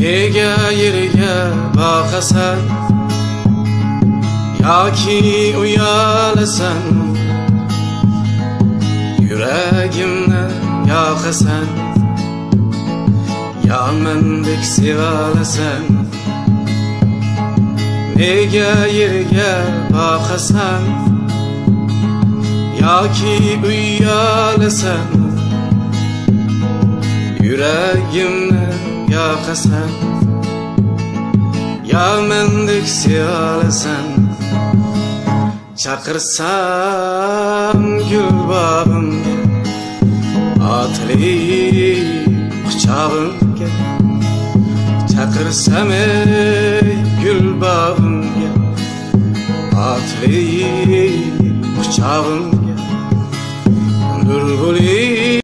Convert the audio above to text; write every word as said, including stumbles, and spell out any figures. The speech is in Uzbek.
nega yerga boqasan yoki uyalasan, yuragimni yoqasan, yomandek sevalasan. Nega yerga boqasan yoki uyalasan, yuragimni yoqasan, yomandek sevalasan. Chaqirsam gul bog'imga, otilib quchog'imga. Chaqirsam ey gul bog'imga, otilib quchog'imga. Bulbuli